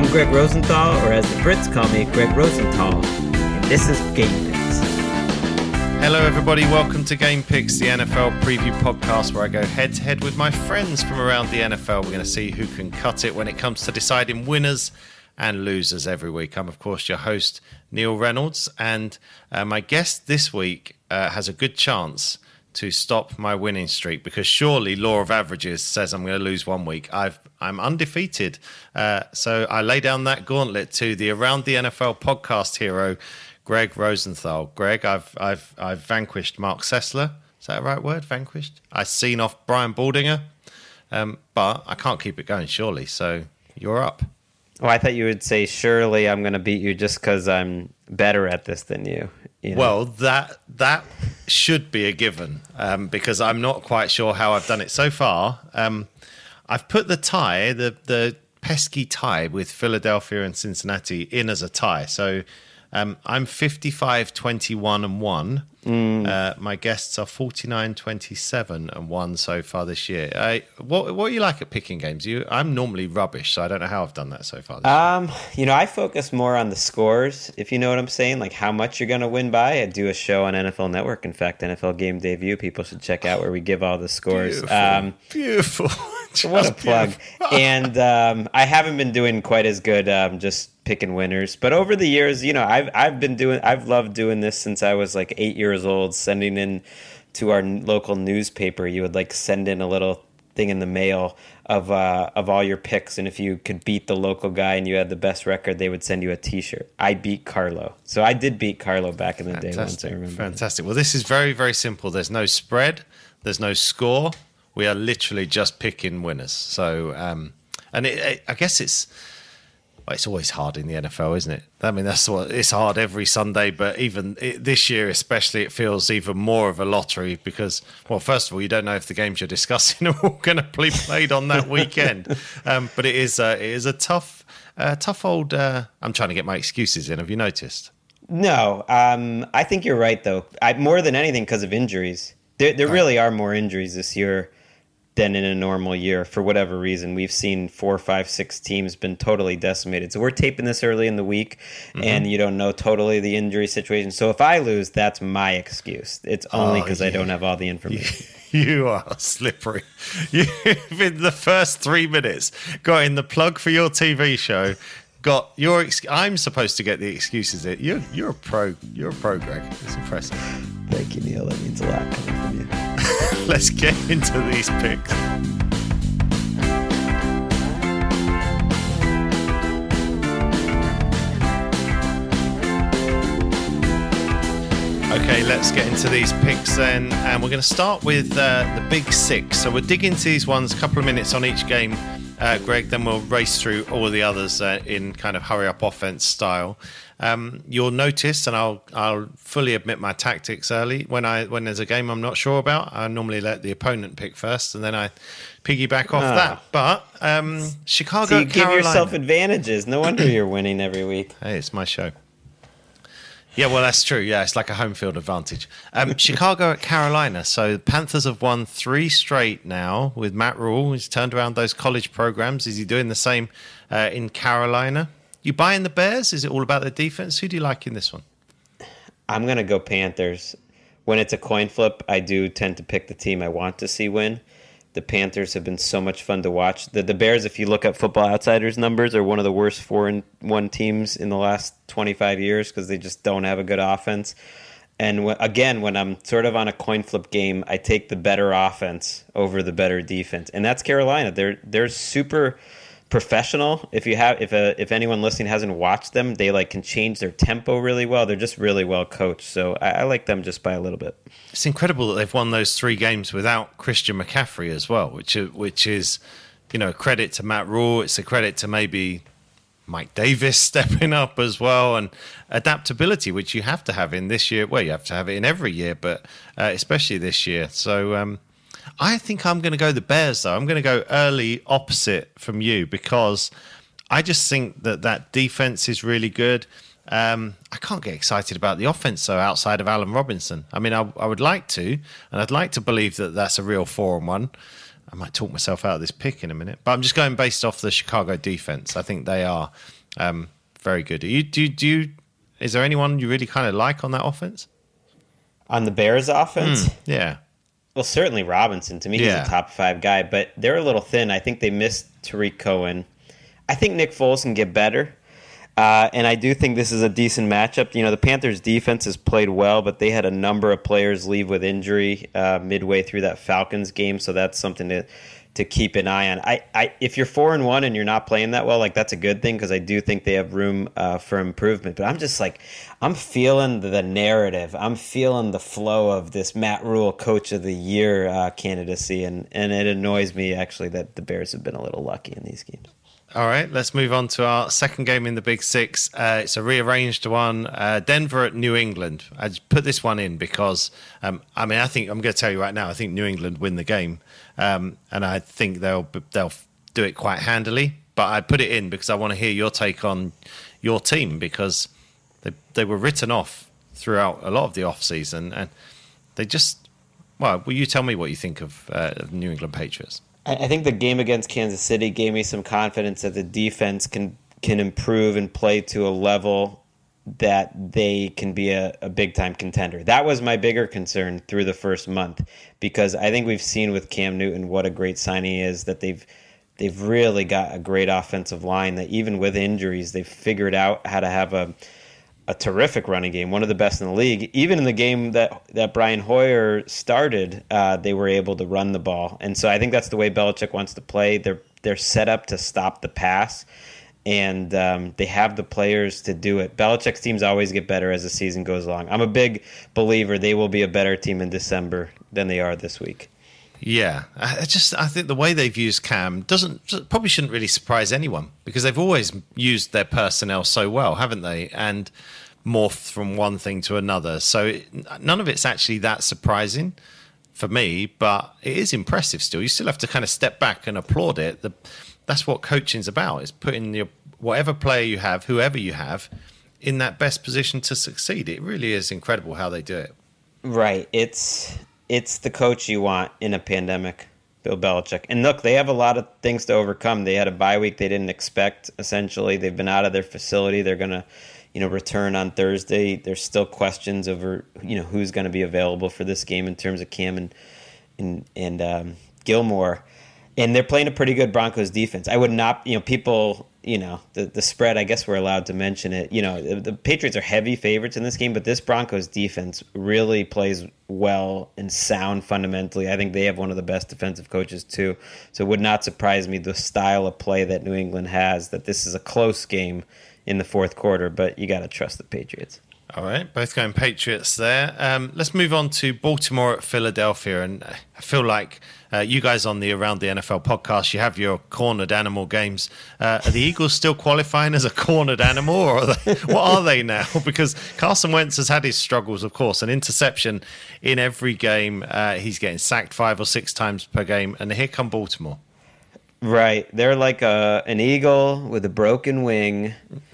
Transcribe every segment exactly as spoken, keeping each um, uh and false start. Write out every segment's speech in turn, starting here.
Greg Rosenthal, or as the Brits call me, Greg Rosenthal, and this is Game Picks. Hello everybody, welcome to Game Picks, the N F L preview podcast where I go head to head with my friends from around the N F L. We're going to see who can cut it when it comes to deciding winners and losers every week. I'm of course your host, Neil Reynolds, and uh, my guest this week uh, has a good chance to stop my winning streak, because surely law of averages says I'm going to lose one week. I've, I'm undefeated. Uh, so I lay down that gauntlet to the Around the N F L podcast hero, Greg Rosenthal. Greg, I've I've I've vanquished Mark Sessler. Is that the right word? Vanquished? I've seen off Brian Baldinger, um, but I can't keep it going, surely. So you're up. Oh, I thought you would say, surely I'm going to beat you just because I'm better at this than you. You know? Well, that that should be a given, um, because I'm not quite sure how I've done it so far. Um, I've put the tie, the the pesky tie with Philadelphia and Cincinnati in as a tie. So um, I'm fifty-five, twenty-one and one. Mm. Uh, my guests are forty-nine, twenty-seven and one so far this year. Uh, what what are you like at picking games? You, I'm normally rubbish, so I don't know how I've done that so far this um, year. You know, I focus more on the scores, if you know what I'm saying, like how much you're going to win by. I do a show on N F L Network. In fact, N F L Game Debut, people should check out where we give all the scores. Beautiful. Um, beautiful. What a plug. And um, I haven't been doing quite as good um, just picking winners. But over the years, you know, I've I've been doing, I've loved doing this since I was like eight years old, sending in to our local newspaper. You would like send in a little thing in the mail of uh, of all your picks. And if you could beat the local guy and you had the best record, they would send you a T-shirt. I beat Carlo. So I did beat Carlo back in the Fantastic. day once, I remember. Fantastic. Well, this is very, very simple. There's no spread. There's no score. We are literally just picking winners. So, um, and it, it, I guess it's well, it's always hard in the N F L, isn't it? I mean, that's what it's hard every Sunday, but even it, this year, especially, it feels even more of a lottery because, well, first of all, you don't know if the games you're discussing are all going to be played on that weekend. um, but it is uh, it is a tough, uh, tough old. Uh, I'm trying to get my excuses in. Have you noticed? No, um, I think you're right though. I, more than anything, because of injuries. There, there really are more injuries this year than in a normal year for whatever reason. We've seen four, five, six teams been totally decimated. So we're taping this early in the week, mm-hmm. and you don't know totally the injury situation. So if I lose, that's my excuse. It's only because oh, yeah. I don't have all the information. You are slippery. You've in the first three minutes got in the plug for your T V show. Got your. Ex- I'm supposed to get the excuses. In. You're you're a pro. You're a pro, Greg. It's impressive. Thank you, Neil. That means a lot coming from you. Let's get into these picks. Okay, let's get into these picks then, and we're going to start with uh, the Big Six. So we'll dig into these ones, a couple of minutes on each game, uh, Greg. Then we'll race through all the others uh, in kind of hurry-up offense style. Um, you'll notice, and I'll I'll fully admit my tactics early. When I when there's a game I'm not sure about, I normally let the opponent pick first, and then I piggyback off ah. that. But um, Chicago, so you Carolina. give yourself advantages. No wonder you're winning every week. Hey, it's my show. Yeah, well, that's true. Yeah, it's like a home field advantage. Um, Chicago at Carolina. So the Panthers have won three straight now with Matt Rule. He's turned around those college programs. Is he doing the same uh, in Carolina? You buying the Bears? Is it all about the defense? Who do you like in this one? I'm going to go Panthers. When it's a coin flip, I do tend to pick the team I want to see win. The Panthers have been so much fun to watch. The, the Bears, if you look at Football Outsiders numbers, are one of the worst four and one teams in the last twenty-five years because they just don't have a good offense. And w- again, when I'm sort of on a coin flip game, I take the better offense over the better defense. And that's Carolina. They're they're super professional. If you have, if a, if anyone listening hasn't watched them, they like can change their tempo really well. They're just really well coached. So I, I like them just by a little bit. It's incredible that they've won those three games without Christian McCaffrey as well, which which is, you know, a credit to Matt Rule. It's a credit to maybe Mike Davis stepping up as well, and adaptability, which you have to have in this year. Well, you have to have it in every year, but uh, especially this year. So. Um, I think I'm going to go the Bears, though. I'm going to go early opposite from you because I just think that that defense is really good. Um, I can't get excited about the offense, though, outside of Allen Robinson. I mean, I, I would like to, and I'd like to believe that that's a real four and one. I might talk myself out of this pick in a minute, but I'm just going based off the Chicago defense. I think they are Um, very good. Do you, do, you, do you, is there anyone you really kind of like on that offense? On the Bears offense? Mm, yeah. Well, certainly Robinson. To me, yeah. he's a top five guy, but they're a little thin. I think they missed Tariq Cohen. I think Nick Foles can get better. Uh, and I do think this is a decent matchup. You know, the Panthers' defense has played well, but they had a number of players leave with injury uh, midway through that Falcons game, so that's something to to keep an eye on. I, I if you're four and one and you're not playing that well, like that's a good thing because I do think they have room uh, for improvement. But I'm just like, I'm feeling the narrative. I'm feeling the flow of this Matt Rule Coach of the Year uh, candidacy, and and it annoys me actually that the Bears have been a little lucky in these games. All right, let's move on to our second game in the Big Six. Uh, it's a rearranged one. Uh, Denver at New England. I just put this one in because, um, I mean, I think I'm going to tell you right now, I think New England win the game. Um, and I think they'll they'll do it quite handily. But I put it in because I want to hear your take on your team because they they were written off throughout a lot of the offseason. And they just, well, will you tell me what you think of, uh, of New England Patriots? I think the game against Kansas City gave me some confidence that the defense can can improve and play to a level that they can be a, a big-time contender. That was my bigger concern through the first month because I think we've seen with Cam Newton what a great signing he is, that they've they've really got a great offensive line that even with injuries, they've figured out how to have a a terrific running game, one of the best in the league. Even in the game that, that Brian Hoyer started, uh, they were able to run the ball. And so I think that's the way Belichick wants to play. They're they're set up to stop the pass, and um, they have the players to do it. Belichick's teams always get better as the season goes along. I'm a big believer they will be a better team in December than they are this week. Yeah, I just I think the way they've used Cam doesn't probably shouldn't really surprise anyone because they've always used their personnel so well, haven't they? And morphed from one thing to another. So it, none of it's actually that surprising for me, but it is impressive still. You still have to kind of step back and applaud it. The, that's what coaching's about, is putting your whatever player you have, whoever you have, in that best position to succeed. It really is incredible how they do it. Right. It's it's the coach you want in a pandemic, Bill Belichick. And look, they have a lot of things to overcome. They had a bye week they didn't expect, essentially. They've been out of their facility. They're going to you know, return on Thursday. There's still questions over, you know, who's going to be available for this game in terms of Cam and and, and um, Gilmore. And they're playing a pretty good Broncos defense. I would not, you know, people, you know, the, the spread, I guess we're allowed to mention it. You know, the, the Patriots are heavy favorites in this game, but this Broncos defense really plays well and sound fundamentally. I think they have one of the best defensive coaches too. So it would not surprise me the style of play that New England has, that this is a close game in the fourth quarter, but you got to trust the Patriots. All right, both going Patriots there. Um, let's move on to Baltimore at Philadelphia. And I feel like uh, you guys on the Around the N F L podcast, you have your cornered animal games. Uh, are the Eagles still qualifying as a cornered animal, or are they, what are they now? Because Carson Wentz has had his struggles, of course, an interception in every game. Uh, he's getting sacked five or six times per game, and here come Baltimore. Right. They're like a, an eagle with a broken wing.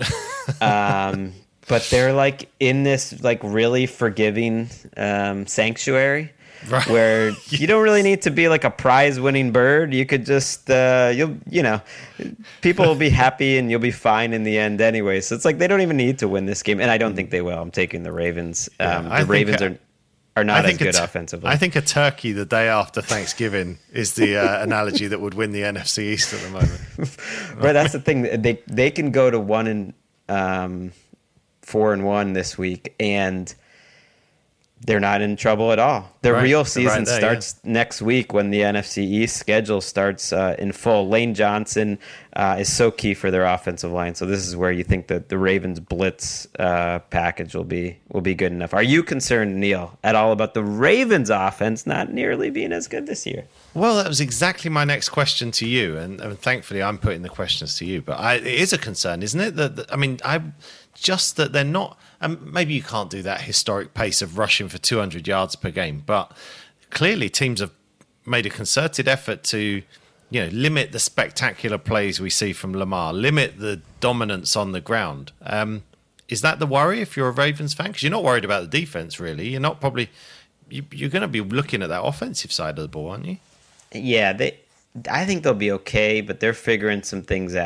Um, but they're like in this like really forgiving um, sanctuary right. where you don't really need to be like a prize winning bird. You could just, uh, you'll, you know, people will be happy and you'll be fine in the end anyway. So it's like they don't even need to win this game. And I don't think they will. I'm taking the Ravens. Um, yeah, the Ravens are... are not as good t- offensively. I think a turkey the day after Thanksgiving is the uh, analogy that would win the N F C East at the moment. Right, that's the thing. They they can go to one and um, four and one this week, and they're not in trouble at all. The right. real season right there, starts yeah. next week when the N F C East schedule starts uh, in full. Lane Johnson uh, is so key for their offensive line. So this is where you think that the Ravens blitz uh, package will be will be good enough. Are you concerned, Neil, at all about the Ravens offense not nearly being as good this year? Well, that was exactly my next question to you, and, and thankfully I'm putting the questions to you. But I, it is a concern, isn't it? That, that I mean, I just that they're not. Um, maybe you can't do that historic pace of rushing for two hundred yards per game, but clearly teams have made a concerted effort to, you know, limit the spectacular plays we see from Lamar, limit the dominance on the ground. Um, is that the worry if you're a Ravens fan? Because you're not worried about the defense, really. You're not probably you, you're going to be looking at that offensive side of the ball, aren't you? Yeah, they. I think they'll be okay, but they're figuring some things out.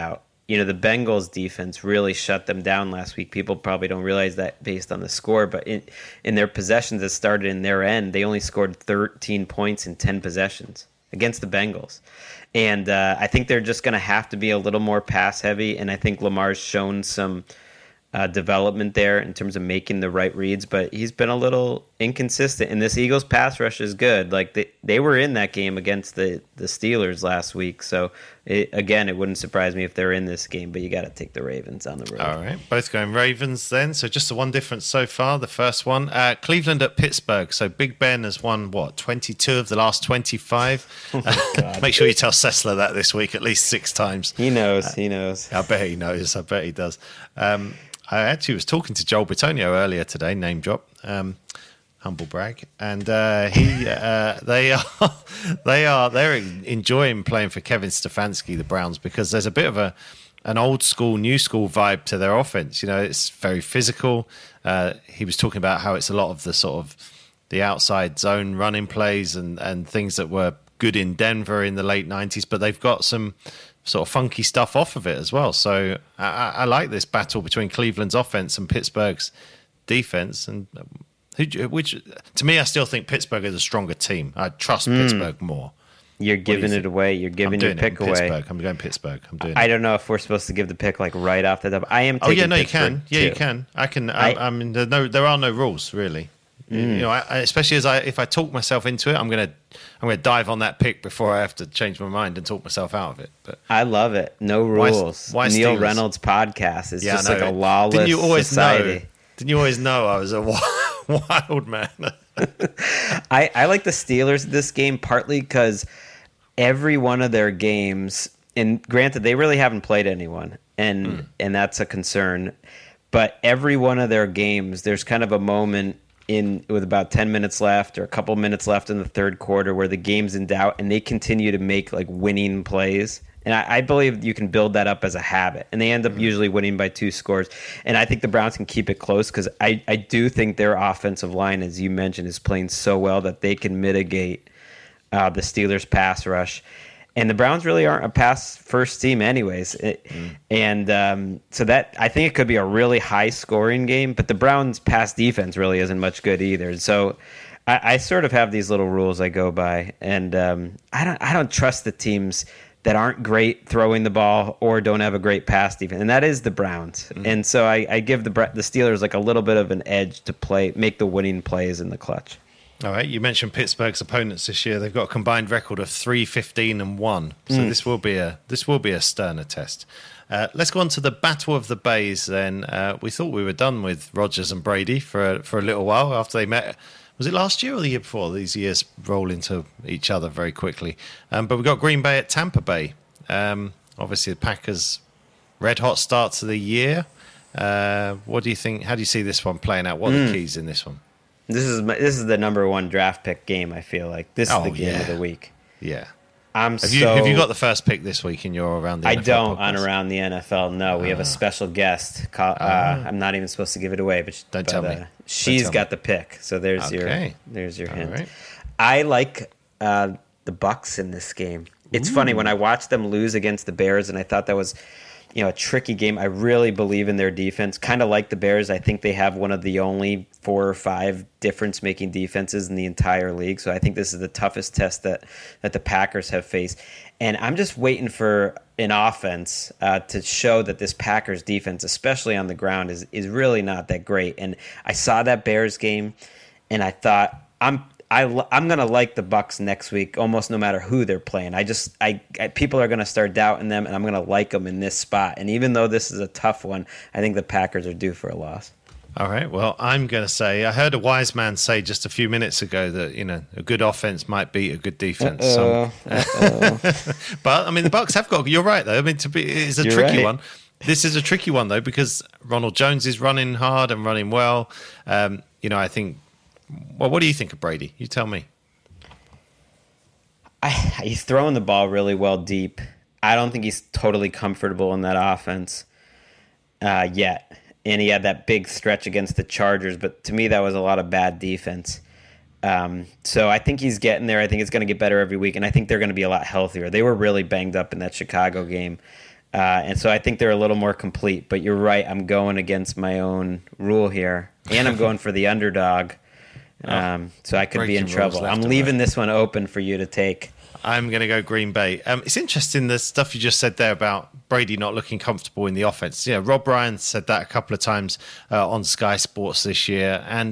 you know, the Bengals defense really shut them down last week. People probably don't realize that based on the score, but in, in their possessions that started in their end, they only scored thirteen points in ten possessions against the Bengals. And uh, I think they're just going to have to be a little more pass heavy, and I think Lamar's shown some uh, development there in terms of making the right reads, but he's been a little inconsistent. And this Eagles pass rush is good. Like they, they were in that game against the, the Steelers last week, so it, again, it wouldn't surprise me if they're in this game, but you got to take the Ravens on the road. All right, both going Ravens then. So just the one difference so far. The first one, uh, Cleveland at Pittsburgh. So Big Ben has won, what, twenty-two of the last twenty-five? Oh my God. Make sure you tell Sessler that this week at least six times. He knows, uh, he knows. I bet he knows, I bet he does. Um, I actually was talking to Joel Bitonio earlier today, name drop. Um, humble brag, and uh, he, uh, they are, they are, they're enjoying playing for Kevin Stefanski, the Browns, because there's a bit of a, an old school, new school vibe to their offense. You know, it's very physical. Uh, he was talking about how it's a lot of the sort of the outside zone running plays and and things that were good in Denver in the late nineties, but they've got some sort of funky stuff off of it as well. So I, I like this battle between Cleveland's offense and Pittsburgh's defense, and. Which, to me, I still think Pittsburgh is a stronger team. I trust mm. Pittsburgh more. You're giving you it away. You're giving your pick away. Pittsburgh. I'm going Pittsburgh. I'm doing I it. don't know if we're supposed to give the pick like right off the top. I am. Taking oh yeah, no, Pittsburgh you can. Yeah, too. you can. I can. I, I, I mean, there, no, there are no rules really. Mm. You know, I, especially as I, if I talk myself into it, I'm gonna, I'm gonna dive on that pick before I have to change my mind and talk myself out of it. But I love it. No rules. Why, why Neil Steelers? Reynolds podcast is yeah, just like a lawless Didn't you always society. Know? Didn't you always know I was a wild man? I, I like the Steelers this game partly because every one of their games, and granted, they really haven't played anyone, and mm. and that's a concern. But every one of their games, there's kind of a moment in with about ten minutes left or a couple minutes left in the third quarter where the game's in doubt, and they continue to make like winning plays. And I, I believe you can build that up as a habit. And they end up mm-hmm. usually winning by two scores. And I think the Browns can keep it close because I, I do think their offensive line, as you mentioned, is playing so well that they can mitigate uh, the Steelers' pass rush. And the Browns really aren't a pass-first team anyways. It, mm. And um, so that I think it could be a really high-scoring game. But the Browns' pass defense really isn't much good either. So I, I sort of have these little rules I go by. And um, I don't I don't trust the teams that aren't great throwing the ball or don't have a great pass defense, and that is the Browns. Mm-hmm. And so I, I give the the Steelers like a little bit of an edge to play, make the winning plays in the clutch. All right, you mentioned Pittsburgh's opponents this year. They've got a combined record of three, fifteen, and one. So mm. this will be a this will be a sterner test. Uh, let's go on to the Battle of the Bays. Then uh, we thought we were done with Rodgers and Brady for a, for a little while after they met. Was it last year or the year before? These years roll into each other very quickly. Um, but we've got Green Bay at Tampa Bay. Um, obviously, the Packers' red-hot start to the year. Uh, what do you think? How do you see this one playing out? What are mm. the keys in this one? This is my, this is the number one draft pick game, I feel like. This oh, is the game yeah. of the week. Yeah. I'm have so, you have you got the first pick this week in your Around the I N F L don't podcast? on Around the N F L. No, we uh, have a special guest. Call, uh, uh, I'm not even supposed to give it away, but don't but, tell uh, me. She's don't got me. the pick, so there's okay. your there's your All hint. Right. I like uh, the Bucks in this game. It's Ooh. funny when I watched them lose against the Bears, and I thought that was, you know, a tricky game. I really believe in their defense. Kind of like the Bears, I think they have one of the only four or five difference-making defenses in the entire league. So I think this is the toughest test that that the Packers have faced. And I'm just waiting for an offense uh, to show that this Packers defense, especially on the ground, is is really not that great. And I saw that Bears game, and I thought I'm. I, I'm going to like the Bucks next week, almost no matter who they're playing. I just, I, I people are going to start doubting them, and I'm going to like them in this spot. And even though this is a tough one, I think the Packers are due for a loss. All right. Well, I'm going to say, I heard a wise man say just a few minutes ago that, you know, a good offense might beat a good defense. Uh-oh. So, Uh-oh. but I mean, the Bucks have got. You're right, though. I mean, to be, it's a You're tricky right. one. This is a tricky one though, because Ronald Jones is running hard and running well. Um, you know, I think. Well, what do you think of Brady? You tell me. I, he's throwing the ball really well deep. I don't think he's totally comfortable in that offense uh, yet. And he had that big stretch against the Chargers, but to me that was a lot of bad defense. Um, so I think he's getting there. I think it's going to get better every week, and I think they're going to be a lot healthier. They were really banged up in that Chicago game. Uh, and so I think they're a little more complete. But you're right. I'm going against my own rule here. And I'm going for the underdog. Um, so I could be in trouble. I'm leaving this one open for you to take. I'm going to go Green Bay. Um, it's interesting the stuff you just said there about Brady not looking comfortable in the offense. You know, Rob Ryan said that a couple of times uh, on Sky Sports this year. And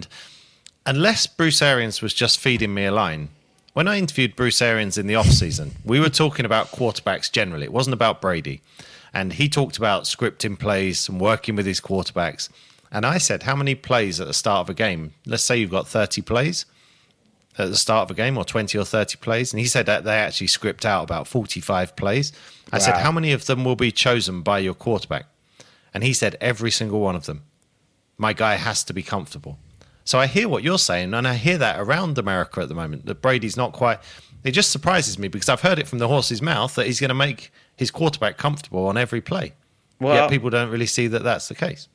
unless Bruce Arians was just feeding me a line, when I interviewed Bruce Arians in the offseason, we were talking about quarterbacks generally. It wasn't about Brady. And he talked about scripting plays and working with his quarterbacks. And I said, how many plays at the start of a game? Let's say you've got thirty plays at the start of a game, or twenty or thirty plays. And he said that they actually script out about forty-five plays. I wow. said, how many of them will be chosen by your quarterback? And he said, every single one of them. My guy has to be comfortable. So I hear what you're saying, and I hear that around America at the moment, that Brady's not quite... It just surprises me because I've heard it from the horse's mouth that he's going to make his quarterback comfortable on every play. Well, yet people don't really see that that's the case.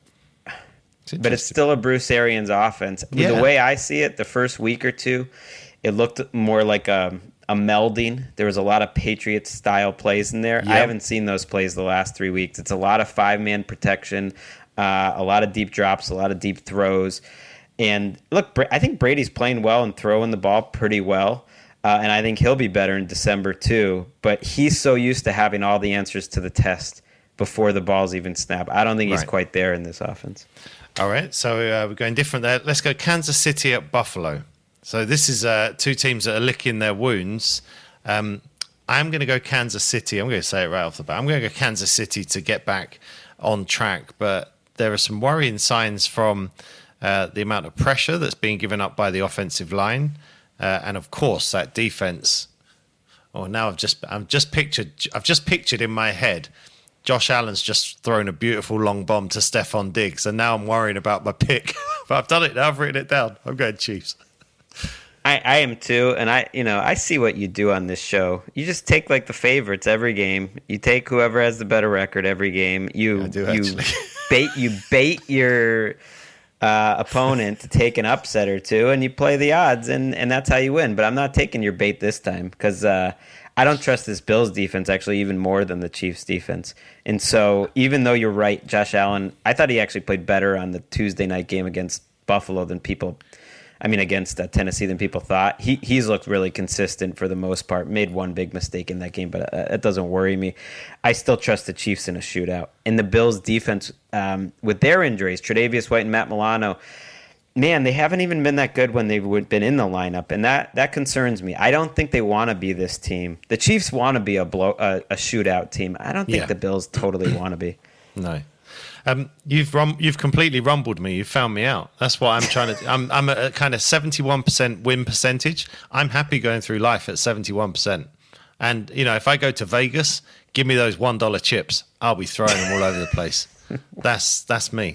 It's but it's still a Bruce Arians offense. Yeah. The way I see it, the first week or two, it looked more like a, a melding. There was a lot of Patriots-style plays in there. Yep. I haven't seen those plays the last three weeks. It's a lot of five-man protection, uh, a lot of deep drops, a lot of deep throws. And look, I think Brady's playing well and throwing the ball pretty well. Uh, and I think he'll be better in December too. But he's so used to having all the answers to the test before the balls even snap. I don't think he's right. quite there in this offense. All right, so uh, we're going different there. Let's go Kansas City at Buffalo. So this is uh, two teams that are licking their wounds. Um, I'm going to go Kansas City. I'm going to say it right off the bat. I'm going to go Kansas City to get back on track. But there are some worrying signs from uh, the amount of pressure that's being given up by the offensive line. Uh, and, of course, that defense. Oh, now I've just I've just pictured I've just pictured in my head Josh Allen's just thrown a beautiful long bomb to Stephon Diggs, and now I'm worrying about my pick. But I've done it now. I've written it down. I'm going Chiefs. I, I am too, and I, you know, I see what you do on this show. You just take like the favorites every game. You take whoever has the better record every game. You, yeah, I do, you bait, you bait your uh, opponent to take an upset or two, and you play the odds, and, and that's how you win. But I'm not taking your bait this time because uh, I don't trust this Bills defense actually even more than the Chiefs defense. And so even though you're right, Josh Allen, I thought he actually played better on the Tuesday night game against Buffalo than people, I mean against uh, Tennessee than people thought. He He's looked really consistent for the most part, made one big mistake in that game, but uh, it doesn't worry me. I still trust the Chiefs in a shootout. And the Bills defense, um, with their injuries, Tre'Davious White and Matt Milano, man, they haven't even been that good when they've been in the lineup, and that, that concerns me. I don't think they want to be this team. The Chiefs want to be a blow a, a shootout team. I don't think yeah. the Bills totally want to be. No, um, you've rum- you've completely rumbled me. You've found me out. That's what I'm trying to. I'm I'm at a kind of seventy-one percent win percentage. I'm happy going through life at seventy-one percent. And you know, if I go to Vegas, give me those one dollar chips. I'll be throwing them all over the place. That's that's me.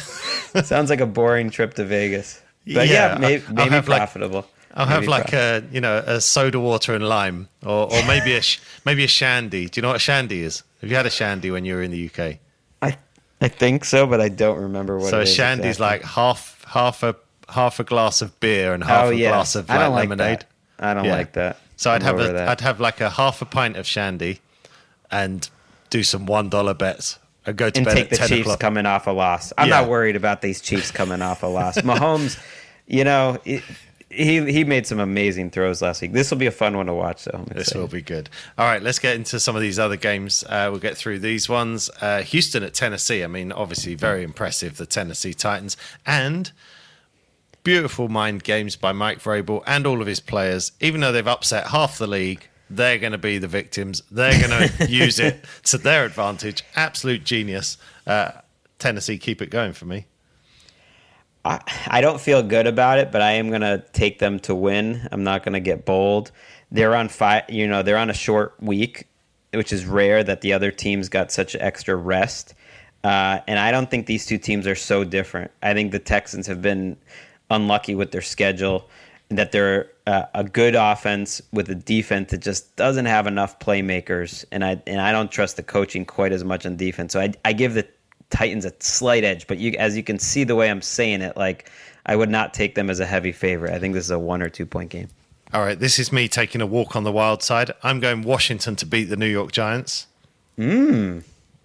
Sounds like a boring trip to Vegas, but yeah, yeah maybe, maybe profitable. Like, I'll maybe have like profitable. a you know a soda water and lime, or or maybe a maybe a shandy. Do you know what a shandy is? Have you had a shandy when you were in the U K? I I think so, but I don't remember what. So it a is shandy's exactly. like half half a half a glass of beer and half oh, a yeah. glass of I don't like like lemonade. That. I don't yeah. like that. So I'd I'm have a that. I'd have like a half a pint of shandy, and do some one dollar bets. I go to and bed take at the ten Chiefs o'clock. coming off a loss. I'm yeah. not worried about these Chiefs coming off a loss. Mahomes, you know, it, he he made some amazing throws last week. This will be a fun one to watch, though. This will be good. All right, let's get into some of these other games. Uh, we'll get through these ones. Uh, Houston at Tennessee. I mean, obviously very impressive, the Tennessee Titans. And beautiful mind games by Mike Vrabel and all of his players. Even though they've upset half the league, they're going to be the victims. They're going to use it to their advantage. Absolute genius. Uh, Tennessee, keep it going for me. I, I don't feel good about it, but I am going to take them to win. I'm not going to get bold. They're on five, you know, they're on a short week, which is rare that the other teams got such extra rest. Uh, and I don't think these two teams are so different. I think the Texans have been unlucky with their schedule, and that they're uh, a good offense with a defense that just doesn't have enough playmakers. And I and I don't trust the coaching quite as much on defense. So I I give the Titans a slight edge, but you, as you can see the way I'm saying it, like I would not take them as a heavy favorite. I think this is a one or two point game. All right, this is me taking a walk on the wild side. I'm going Washington to beat the New York Giants. Mm.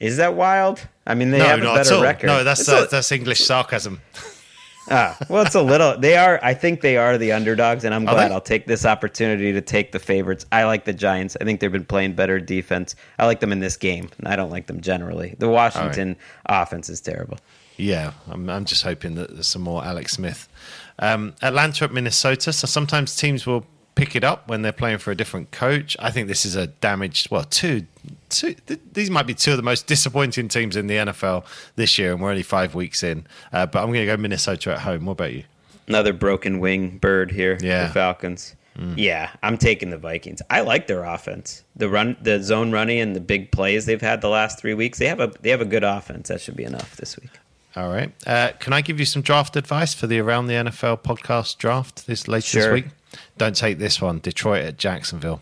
Is that wild? I mean, they no, have a not better at all. record. No, that's It's uh, a- that's English sarcasm. Ah, well, it's a little. They are. I think they are the underdogs, and I'm Are glad they? I'll take this opportunity to take the favorites. I like the Giants. I think they've been playing better defense. I like them in this game. I don't like them generally. The Washington offense is terrible. Yeah, I'm, I'm just hoping that there's some more Alex Smith. Um, Atlanta at Minnesota. So sometimes teams will pick it up when they're playing for a different coach. I think this is a damaged, well, two, two th- these might be two of the most disappointing teams in the N F L this year, and we're only five weeks in. Uh, but I'm going to go Minnesota at home. What about you? Another broken wing bird here. Yeah. The Falcons. Mm. Yeah, I'm taking the Vikings. I like their offense. The run, the zone running, and the big plays they've had the last three weeks. They have a they have a good offense. That should be enough this week. All right. Uh, can I give you some draft advice for the Around the N F L podcast draft this later Sure. this week? Don't take this one. Detroit at Jacksonville.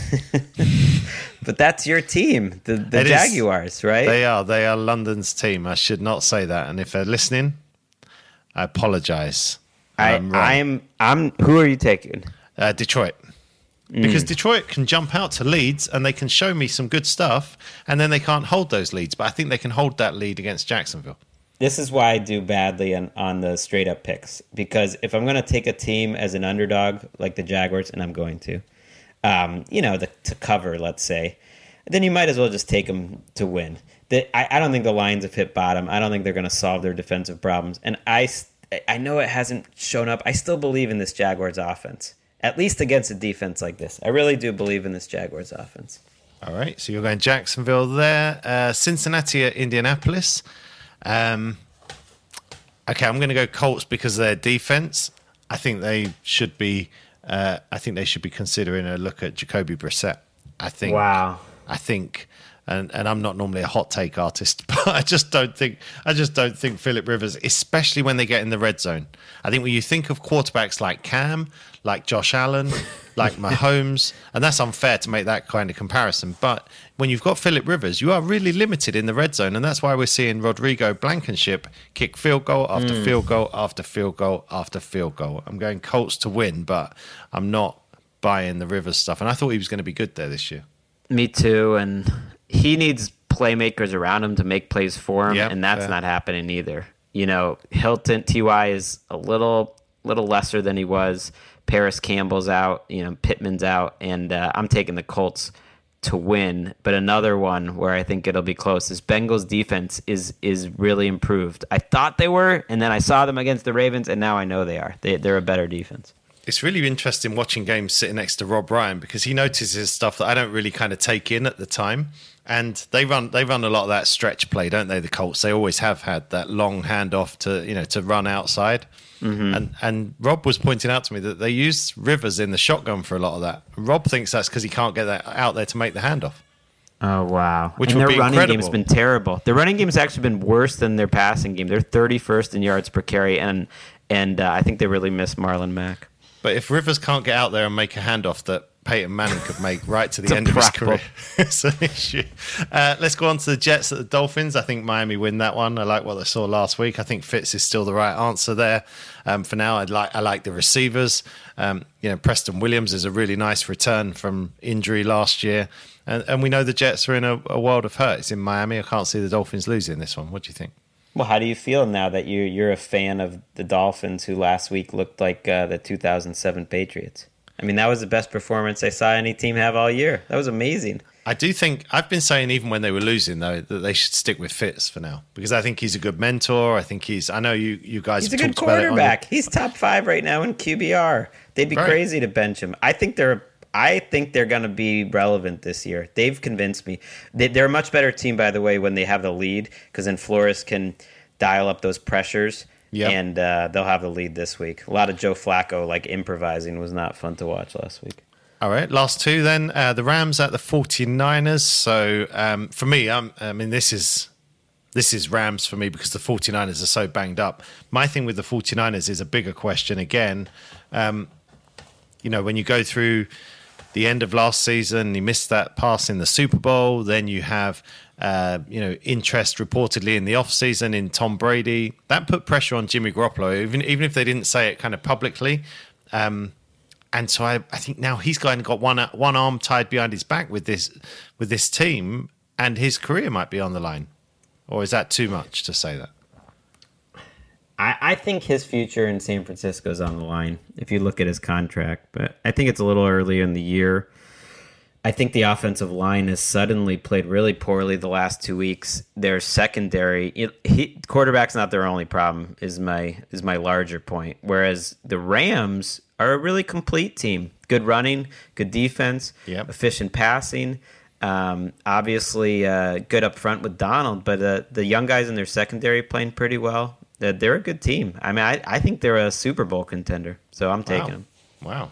But that's your team, the, the It is. Jaguars, right? They are. They are London's team. I should not say that. And if they're listening, I apologize. I, I'm wrong. I'm. I'm. Who are you taking? Uh, Detroit. Because Detroit can jump out to leads and they can show me some good stuff, and then they can't hold those leads. But I think they can hold that lead against Jacksonville. This is why I do badly on, on the straight up picks, because if I'm going to take a team as an underdog like the Jaguars, and I'm going to, um, you know, the, to cover, let's say, then you might as well just take them to win. The, I, I don't think the Lions have hit bottom. I don't think they're going to solve their defensive problems. And I, I know it hasn't shown up. I still believe in this Jaguars offense, at least against a defense like this. I really do believe in this Jaguars offense. All right. So you're going Jacksonville there. Uh, Cincinnati at Indianapolis. Um, okay, I'm going to go Colts because of their defense. I think they should be. Uh, I think they should be considering a look at Jacoby Brissett. I think. Wow. I think, and and I'm not normally a hot take artist, but I just don't think. I just don't think Phillip Rivers, especially when they get in the red zone. I think when you think of quarterbacks like Cam, like Josh Allen, like Mahomes, and that's unfair to make that kind of comparison. But when you've got Phillip Rivers, you are really limited in the red zone, and that's why we're seeing Rodrigo Blankenship kick field goal after mm. field goal after field goal after field goal. I'm going Colts to win, but I'm not buying the Rivers stuff, and I thought he was going to be good there this year. Me too, and he needs playmakers around him to make plays for him, Yep, and that's fair. not happening either. You know, Hilton, T Y is a little little lesser than he was. Paris Campbell's out, you know, Pittman's out, and uh, I'm taking the Colts to win. But another one where I think it'll be close is Bengals defense is is really improved. I thought they were, and then I saw them against the Ravens, and now I know they are. They, they're a better defense. It's really interesting watching games sitting next to Rob Ryan because he notices stuff that I don't really kind of take in at the time. And they run they run a lot of that stretch play, don't they? The Colts, they always have had that long handoff to you know to run outside. Mm-hmm. And and Rob was pointing out to me that they use Rivers in the shotgun for a lot of that. Rob thinks that's because he can't get that out there to make the handoff. Oh, wow. Which and would their be running incredible. game's been terrible. Their running game's actually been worse than their passing game. They're thirty-first in yards per carry, and and uh, I think they really miss Marlon Mack. But if Rivers can't get out there and make a handoff that Peyton Manning could make right to the It's a end of his problem. career, it's an issue. Uh, let's go on to the Jets at the Dolphins. I think Miami win that one. I like what they saw last week. I think Fitz is still the right answer there. Um, for now, I'd like I like the receivers. Um, you know, Preston Williams is a really nice return from injury last year, and, and we know the Jets are in a, a world of hurt. It's in Miami. I can't see the Dolphins losing this one. What do you think? Well, how do you feel now that you you're a fan of the Dolphins, who last week looked like uh, the two thousand seven Patriots? I mean, that was the best performance I saw any team have all year. That was amazing. I do think I've been saying even when they were losing though that they should stick with Fitz for now because I think he's a good mentor. I think he's. I know you you guys. He's a have good talked about it on your- quarterback. He's top five right now in Q B R. They'd be Right. crazy to bench him. I think they're. I think they're going to be relevant this year. They've convinced me. They, they're a much better team, by the way, when they have the lead, because then Flores can dial up those pressures. Yep. And uh, they'll have the lead this week. A lot of Joe Flacco like improvising was not fun to watch last week. All right, last two then. Uh, the Rams at the 49ers. So um, for me, um, I mean, this is this is Rams for me because the 49ers are so banged up. My thing with the 49ers is a bigger question again. Um, you know, when you go through the end of last season, he missed that pass in the Super Bowl. Then you have, uh, you know, interest reportedly in the offseason in Tom Brady. That put pressure on Jimmy Garoppolo, even even if they didn't say it kind of publicly. Um, and so I, I think now he's kind of got one one arm tied behind his back with this with this team, and his career might be on the line. Or is that too much to say that? I, I think his future in San Francisco is on the line if you look at his contract. But I think it's a little early in the year. I think the offensive line has suddenly played really poorly the last two weeks. Their secondary, it, he, quarterback's not their only problem, is my is my larger point. Whereas the Rams are a really complete team. Good running, good defense, yep. efficient passing. Um, obviously, uh, good up front with Donald, but uh, the young guys in their secondary playing pretty well. Uh, they're a good team. I mean, I, I think they're a Super Bowl contender, so I'm taking wow. them. Wow.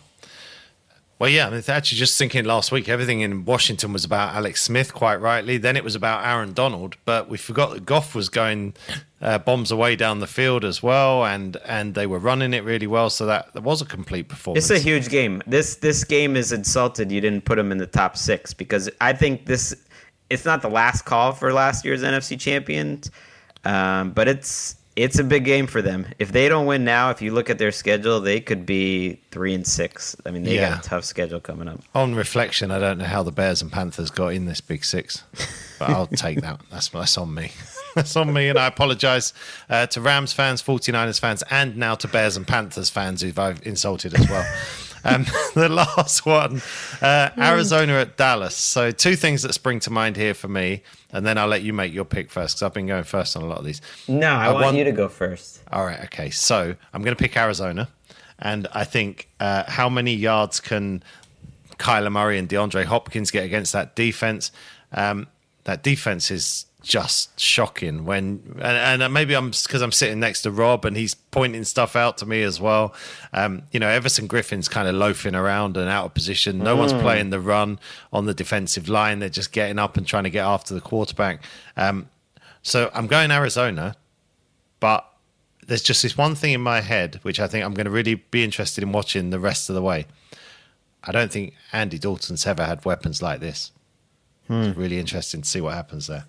Well, yeah, I mean, actually just thinking last week, everything in Washington was about Alex Smith, quite rightly. Then it was about Aaron Donald, but we forgot that Goff was going uh, bombs away down the field as well, and and they were running it really well, so that, that was a complete performance. It's a huge game. This this game is insulted you didn't put them in the top six, because I think this it's not the last call for last year's N F C champions, um, but it's It's a big game for them. If they don't win now, if you look at their schedule, they could be three and six. I mean, they yeah. got a tough schedule coming up. On reflection, I don't know how the Bears and Panthers got in this Big Six, but I'll take that. That's that's on me. That's on me, and I apologise uh, to Rams fans, forty-niners fans, and now to Bears and Panthers fans who I've insulted as well. Um, the last one, uh, Arizona at Dallas. So two things that spring to mind here for me, and then I'll let you make your pick first, because I've been going first on a lot of these. No, I, I want, want you to go first. All right, okay. So I'm going to pick Arizona, and I think uh, how many yards can Kyler Murray and DeAndre Hopkins get against that defense? Um, that defense is just shocking when and, and maybe I'm because I'm sitting next to Rob and he's pointing stuff out to me as well. Um, you know, Everson Griffin's kind of loafing around and out of position. No mm. one's playing the run on the defensive line. They're just getting up and trying to get after the quarterback. Um, so I'm going Arizona, but there's just this one thing in my head which I think I'm going to really be interested in watching the rest of the way. I don't think Andy Dalton's ever had weapons like this. Hmm. It's really interesting to see what happens there.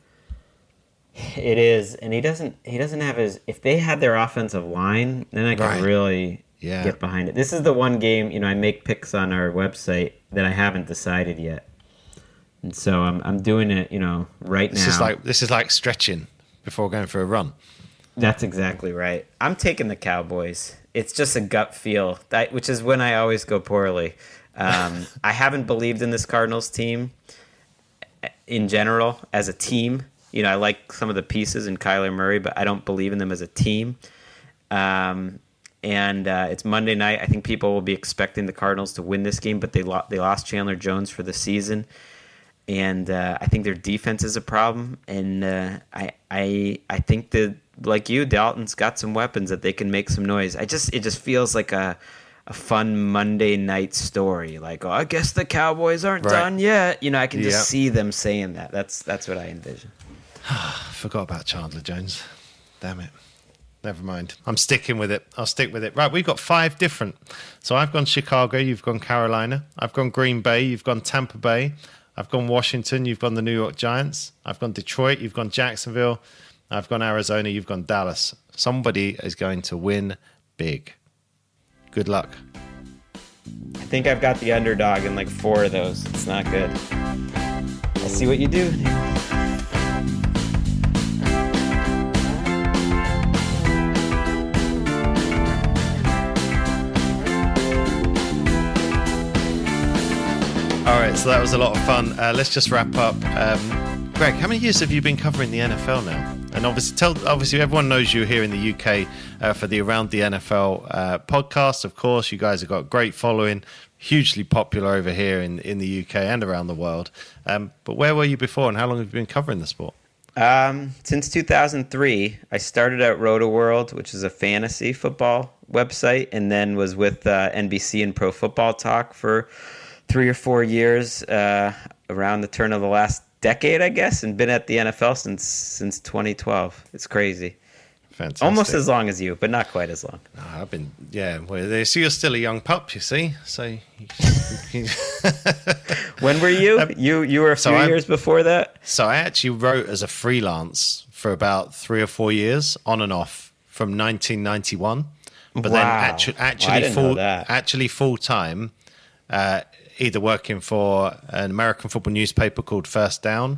It is, and he doesn't. He doesn't have his. If they had their offensive line, then I can right. really yeah. get behind it. This is the one game, you know, I make picks on our website that I haven't decided yet, and so I'm I'm doing it, you know, right this now. Is like this is like stretching before going for a run. That's exactly right. I'm taking the Cowboys. It's just a gut feel, that which is when I always go poorly. Um, I haven't believed in this Cardinals team in general as a team. You know, I like some of the pieces in Kyler Murray, but I don't believe in them as a team. Um, and uh, it's Monday night. I think people will be expecting the Cardinals to win this game, but they lo- they lost Chandler Jones for the season, and uh, I think their defense is a problem. And uh, I I I think that, like you, Dalton's got some weapons that they can make some noise. I just it just feels like a a fun Monday night story. Like, oh, I guess the Cowboys aren't right. done yet. You know, I can just yep. see them saying that. That's that's what I envision. Forgot about Chandler Jones. Damn it. Never mind. I'm sticking with it. I'll stick with it. Right, we've got five different. So I've gone Chicago, you've gone Carolina. I've gone Green Bay, you've gone Tampa Bay. I've gone Washington, you've gone the New York Giants. I've gone Detroit, you've gone Jacksonville. I've gone Arizona, you've gone Dallas. Somebody is going to win big. Good luck. I think I've got the underdog in like four of those. It's not good. I'll see what you do. All right, so that was a lot of fun. Uh, let's just wrap up. Um, Greg, how many years have you been covering the N F L now? And obviously, tell obviously everyone knows you here in the U K uh, for the Around the N F L uh, podcast. Of course, you guys have got a great following, hugely popular over here in, in the U K and around the world. Um, but where were you before, and how long have you been covering the sport? Um, since two thousand three, I started at RotoWorld, which is a fantasy football website, and then was with uh, N B C and Pro Football Talk for three or four years uh, around the turn of the last decade, I guess, and been at the N F L since since twenty twelve. It's crazy. Fantastic. Almost as long as you, but not quite as long. No, I've been, yeah. Well, so you're still a young pup, you see. So, when were you? Um, you you were a few so years before that. So I actually wrote as a freelance for about three or four years, on and off, from nineteen ninety-one. But wow. then actu- actually, well, full actually full time. Uh, either working for an American football newspaper called First Down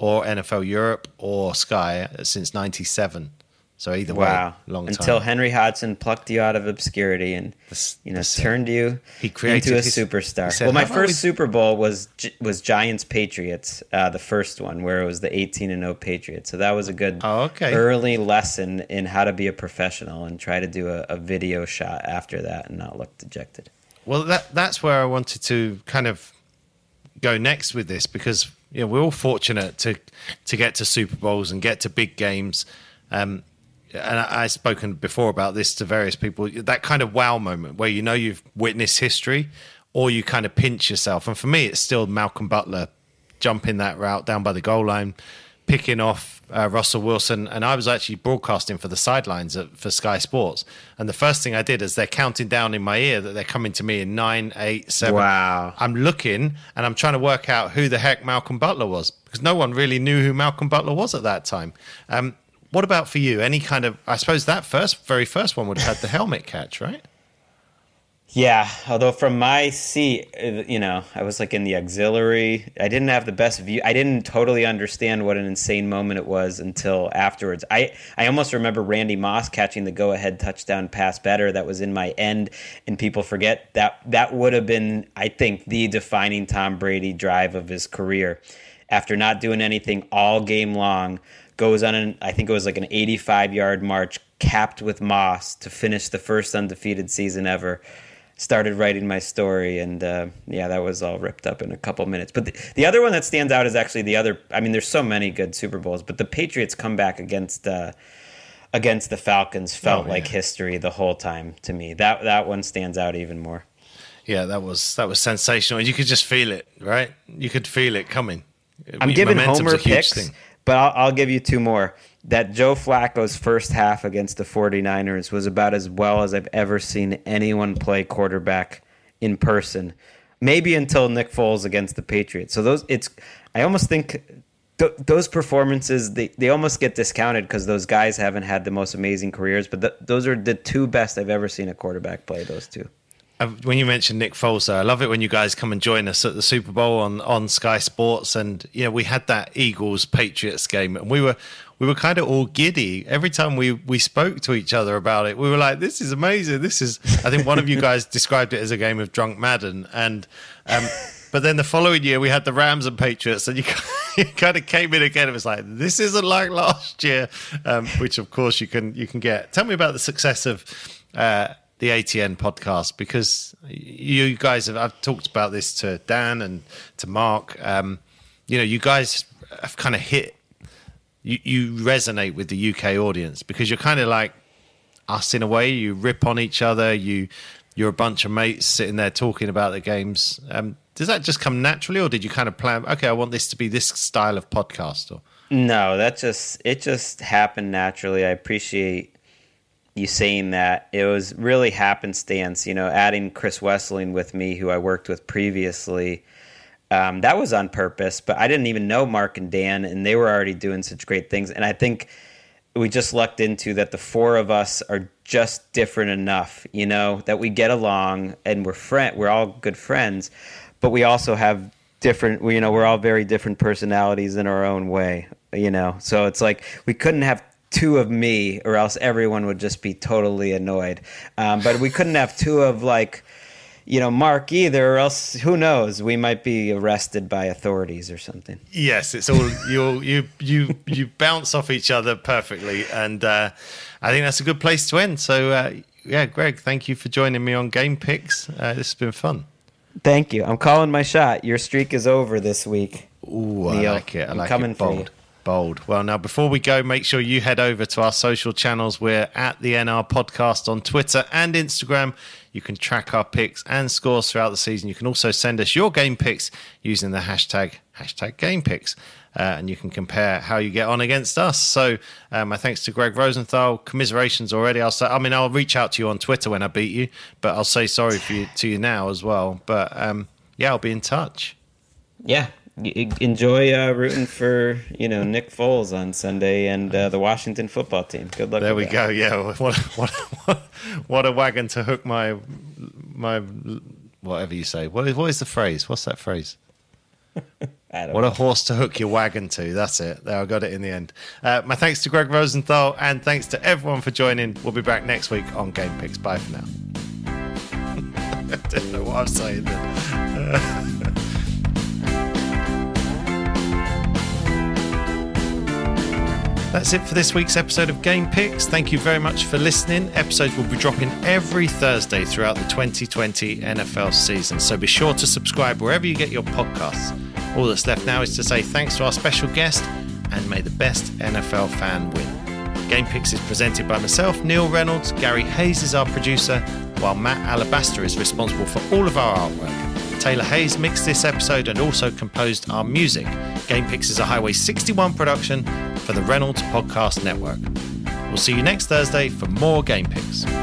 or N F L Europe or Sky since ninety-seven. So either wow. way, long time. Until Henry Hodgson plucked you out of obscurity and That's- you know that's turned you He created into a his- superstar. he said, Well, my "How about first we-" Super Bowl was Gi- was Giants Patriots, uh, the first one where it was the eighteen and oh Patriots. So that was a good Oh, okay. early lesson in how to be a professional and try to do a, a video shot after that and not look dejected. Well, that that's where I wanted to kind of go next with this, because you know, we're all fortunate to to get to Super Bowls and get to big games. Um, and I, I've spoken before about this to various people, that kind of wow moment where you know you've witnessed history, or you kind of pinch yourself. And for me, it's still Malcolm Butler jumping that route down by the goal line, picking off uh, Russell Wilson. And I was actually broadcasting for the sidelines at, for Sky Sports. And the first thing I did is they're counting down in my ear that they're coming to me in nine, eight, seven. Wow. I'm looking and I'm trying to work out who the heck Malcolm Butler was, because no one really knew who Malcolm Butler was at that time. Um, what about for you? Any kind of, I suppose that first, very first one would have had the helmet catch, right? Yeah, although from my seat, uh, you know, I was like in the auxiliary. I didn't have the best view. I didn't totally understand what an insane moment it was until afterwards. I, I almost remember Randy Moss catching the go-ahead touchdown pass better that was in my end, and people forget that that would have been, I think, the defining Tom Brady drive of his career. After not doing anything all game long, goes on an, I think it was like an eighty-five-yard march, capped with Moss to finish the first undefeated season ever. Started writing my story, and uh, yeah, that was all ripped up in a couple minutes. But the, the other one that stands out is actually the other. I mean, there's so many good Super Bowls, but the Patriots comeback against uh, against the Falcons felt Oh, like yeah. history the whole time to me. That that one stands out even more. Yeah, that was that was sensational. You could just feel it, right? You could feel it coming. I'm giving Momentum's Homer a huge picks, thing. but I'll, I'll give you two more. That Joe Flacco's first half against the 49ers was about as well as I've ever seen anyone play quarterback in person, maybe until Nick Foles against the Patriots. So those, it's, I almost think th- those performances, they, they almost get discounted because those guys haven't had the most amazing careers, but th- those are the two best I've ever seen a quarterback play, those two. Uh, When you mentioned Nick Foles, though, I love it when you guys come and join us at the Super Bowl on, on Sky Sports, and you know we had that Eagles Patriots game, and we were we were kind of all giddy every time we we spoke to each other about it. We were like, "This is amazing! This is." I think one of you guys described it as a game of drunk Madden, and um, but then the following year we had the Rams and Patriots, and you, you kind of came in again. It was like, "This isn't like last year," um, which of course you can you can get. Tell me about the success of. Uh, the A T N podcast, because you guys have, I've talked about this to Dan and to Mark. Um, you know, you guys have kind of hit, you, you resonate with the U K audience because you're kind of like us in a way. You rip on each other. You, you're a bunch of mates sitting there talking about the games. Um, does that just come naturally, or did you kind of plan, okay, I want this to be this style of podcast? Or No, that just, it just happened naturally. I appreciate you saying that. It was really happenstance, you know, adding Chris Wesseling with me, who I worked with previously. Um, that was on purpose, but I didn't even know Mark and Dan, and they were already doing such great things. And I think we just lucked into that the four of us are just different enough, you know, that we get along and we're friend, we're all good friends, but we also have different, you know, we're all very different personalities in our own way, you know. So it's like we couldn't have two of me, or else everyone would just be totally annoyed. Um, but we couldn't have two of, like, you know, Mark either, or else who knows? We might be arrested by authorities or something. yes, it's all you you you you bounce off each other perfectly, and uh, I think that's a good place to end. So uh, yeah, Greg, thank you for joining me on Game Picks. Uh, this has been fun. Thank you. I'm calling my shot. Your streak is over this week. Ooh, I Neil, like it. I I'm like coming it. for you. Bold. Bold. Well, now, before we go, make sure you head over to our social channels. We're at the N R Podcast on Twitter and Instagram. You can track our picks and scores throughout the season. You can also send us your game picks using the hashtag, hashtag game picks. Uh, and you can compare how you get on against us. So uh, my thanks to Greg Rosenthal. Commiserations already. I'll say, I mean, I'll reach out to you on Twitter when I beat you, but I'll say sorry for you, to you now as well. But um, yeah, I'll be in touch. Yeah. Enjoy uh, rooting for, you know, Nick Foles on Sunday and uh, the Washington football team. Good luck. There with we that. go. Yeah, what what what, what a wagon to hook my my whatever you say. What is, what is the phrase? What's that phrase? Adam. What a horse to hook your wagon to. That's it. There, I got it in the end. Uh, my thanks to Greg Rosenthal, and thanks to everyone for joining. We'll be back next week on Game Picks. Bye for now. I don't know what I'm saying then. That's it for this week's episode of Game Picks. Thank you very much for listening. Episodes will be dropping every Thursday throughout the twenty twenty N F L season, so be sure to subscribe wherever you get your podcasts. All that's left now is to say thanks to our special guest, and may the best N F L fan win. Game Picks is presented by myself, Neil Reynolds. Gary Hayes is our producer, while Matt Alabaster is responsible for all of our artwork. Taylor Hayes mixed this episode and also composed our music. Game Picks is a Highway sixty-one production for the Reynolds Podcast Network. We'll see you next Thursday for more Game Picks.